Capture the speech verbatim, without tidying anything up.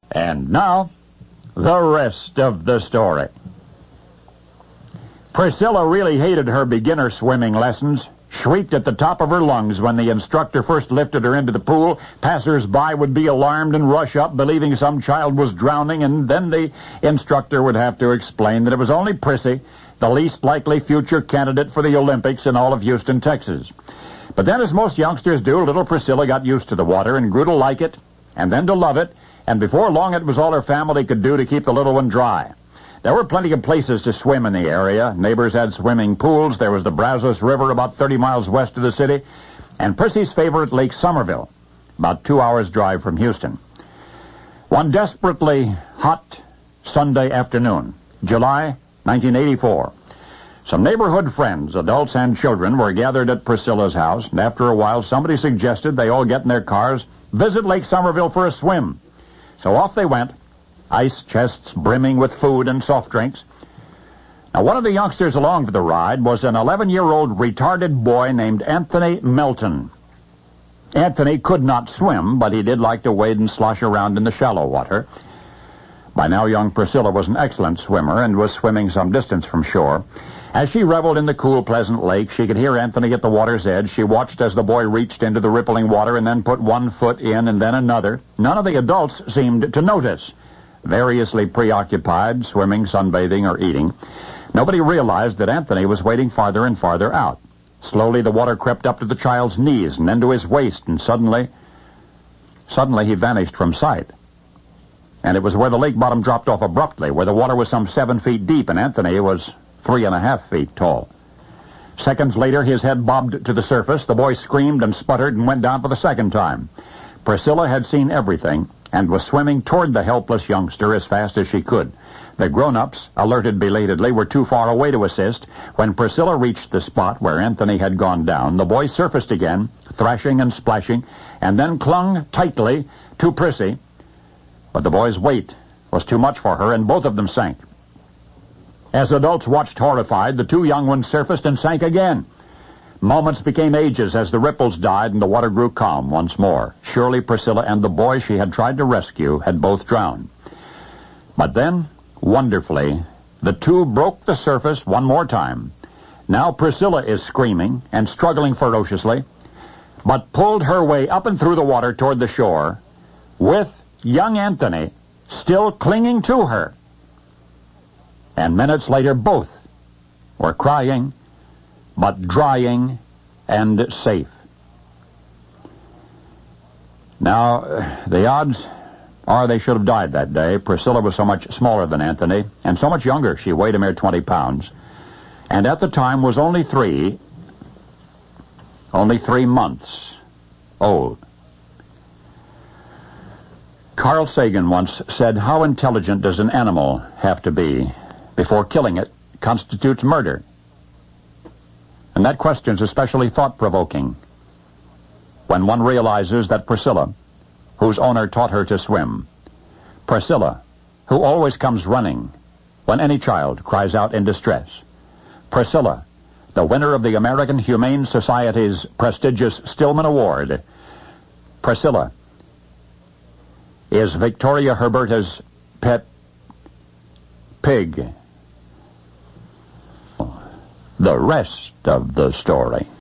And now, the rest of the story. Priscilla really hated her beginner swimming lessons, shrieked at the top of her lungs when the instructor first lifted her into the pool. Passers-by would be alarmed and rush up, believing some child was drowning, and then the instructor would have to explain that it was only Prissy, the least likely future candidate for the Olympics in all of Houston, Texas. But then, as most youngsters do, little Priscilla got used to the water and grew to like it, and then to love it, and before long it was all her family could do to keep the little one dry. There were plenty of places to swim in the area. Neighbors had swimming pools. There was the Brazos River about thirty miles west of the city, and Prissy's favorite, Lake Somerville, about two hours' drive from Houston. One desperately hot Sunday afternoon, July nineteen eighty-four, some neighborhood friends, adults and children, were gathered at Priscilla's house, and after a while somebody suggested they all get in their cars, visit Lake Somerville for a swim. So off they went, ice chests brimming with food and soft drinks. Now, one of the youngsters along for the ride was an eleven-year-old retarded boy named Anthony Melton. Anthony could not swim, but he did like to wade and slosh around in the shallow water. By now, young Priscilla was an excellent swimmer and was swimming some distance from shore. As she reveled in the cool, pleasant lake, she could hear Anthony at the water's edge. She watched as the boy reached into the rippling water and then put one foot in and then another. None of the adults seemed to notice. Variously preoccupied, swimming, sunbathing, or eating, nobody realized that Anthony was wading farther and farther out. Slowly the water crept up to the child's knees and then to his waist, and suddenly, suddenly he vanished from sight. And it was where the lake bottom dropped off abruptly, where the water was some seven feet deep, and Anthony was three and a half feet tall. Seconds later, his head bobbed to the surface. The boy screamed and sputtered and went down for the second time. Priscilla had seen everything and was swimming toward the helpless youngster as fast as she could. The grown-ups, alerted belatedly, were too far away to assist. When Priscilla reached the spot where Anthony had gone down, the boy surfaced again, thrashing and splashing, and then clung tightly to Prissy. But the boy's weight was too much for her, and both of them sank. As adults watched horrified, the two young ones surfaced and sank again. Moments became ages as the ripples died and the water grew calm once more. Surely Priscilla and the boy she had tried to rescue had both drowned. But then, wonderfully, the two broke the surface one more time. Now Priscilla is screaming and struggling ferociously, but pulled her way up and through the water toward the shore, with young Anthony still clinging to her. And minutes later, both were crying, but drying and safe. Now, the odds are they should have died that day. Priscilla was so much smaller than Anthony, and so much younger. She weighed a mere twenty pounds, and at the time was only three, only three months old. Carl Sagan once said, "How intelligent does an animal have to be before killing it constitutes murder?" And that question's especially thought-provoking when one realizes that Priscilla, whose owner taught her to swim, Priscilla, who always comes running when any child cries out in distress, Priscilla, the winner of the American Humane Society's prestigious Stillman Award, Priscilla is Victoria Herberta's pet pig. The rest of the story.